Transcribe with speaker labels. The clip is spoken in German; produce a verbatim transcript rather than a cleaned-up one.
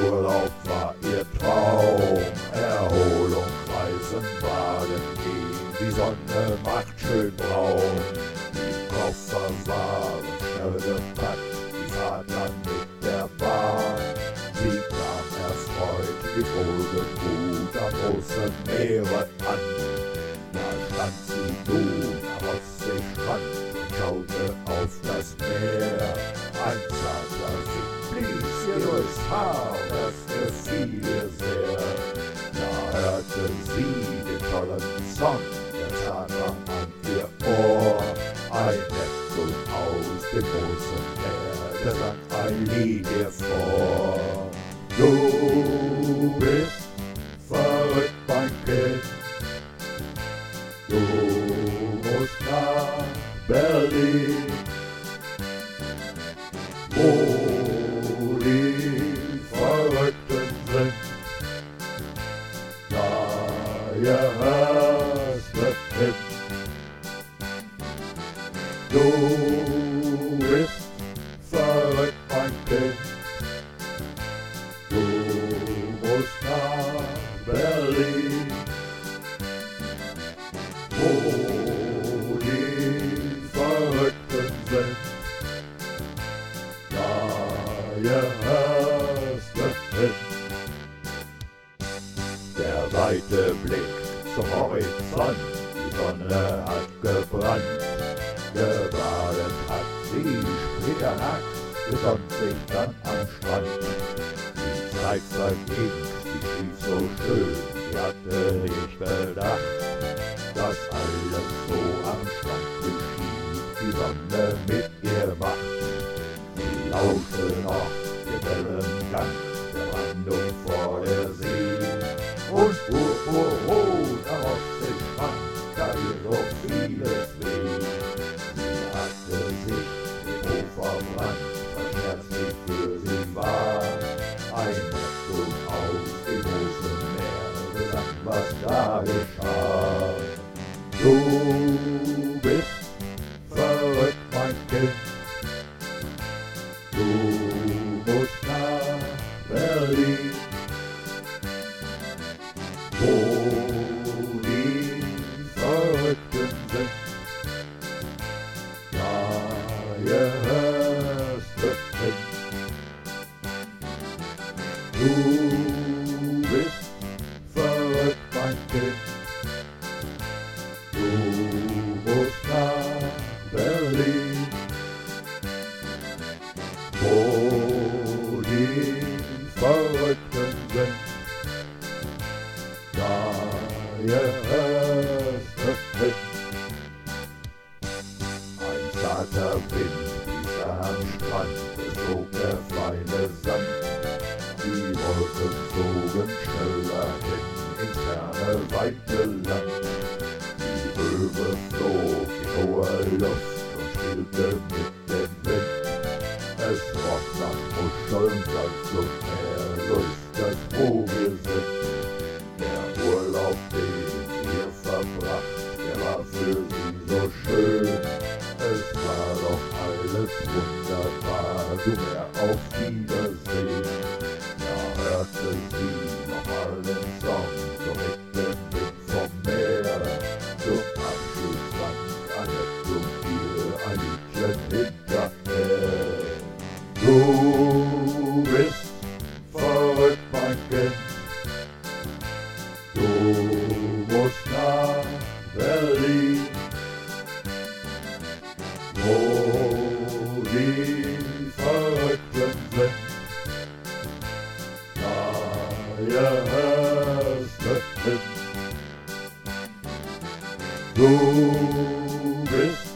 Speaker 1: Urlaub war ihr Traum, Erholung, Reisen, Baden gehen. Die Sonne macht schön braun, die Koffer waren schnell gepackt, die Fahrt dann mit der Bahn. Sie kam erfreut, wie wohlgeruht am großen Meere an. Da stand sie nun am Ostseestrand und schaute auf das Meer. Ein zarter Wind blies ihr durchs Haar, das gefiel ihr sehr. Da hörte sie den tollen Song, der Zahnrang an ihr Ohr. Ein Neptun aus dem großen Meer, der sang ein Lied ihr vor. Du bist verrückt, mein Kind, du musst nach Berlin, wo die Verrückten sind. Da ihr hörst es hin. Du bist verrückt, mein Kind, du musst nach Berlin, wo die Verrückten sind. Da ihr hörst es hin. Der weite Blick zum Horizont, die Sonne hat gebrannt. Gebadet hat sie splitternackt, besonnt sich dann am Strand. Die Zeit verging, sie schlief so schön, sie hatte nicht bedacht, dass alles so am Strand geschieht, die Sonne mit ihr macht. Sie lauschte noch dem Wellengang der Brandung vor der See und fuhr froh am Ostseestrand, da ihr so vieles weh. Sie hatte sich den Hof verbrannt, verschmerzlich für sie war. Ein Neptun aus dem großen Meer besang, was da geschah. Du bist verrückt, mein Kind, du musst nach Berlin, wo die Verrückten sind. Da ihr hörst es hin. Du bist verrückt, mein Kind, du musst nach Berlin, wo die Verrückten sind. Da ihr hörst es hin. Ein zarter Wind blies am Strand, es flog der feine Sand. Die Wolken zogen schneller hin ins ferne, weite Land. Die Möwe flog in hoher Luft und spielte mit dem Wind. Es roch nach Muscheln, Salz und Meer, so ist das, wo wir sind. Der Urlaub, den ihr verbracht, der war für sie so schön. Es war doch alles wunderbar, du mehr auf Wiedersehen. Da hörte sie nochmal den Song, so mit dem Wind vom Meer. Zum Abschied sang Annette und ihr ein Liedchen hinterher. Du bist verrückt, mein Kind, du musst nach Berlin, wo die Verrückten sind. Da ihr hörst es hin. Du bist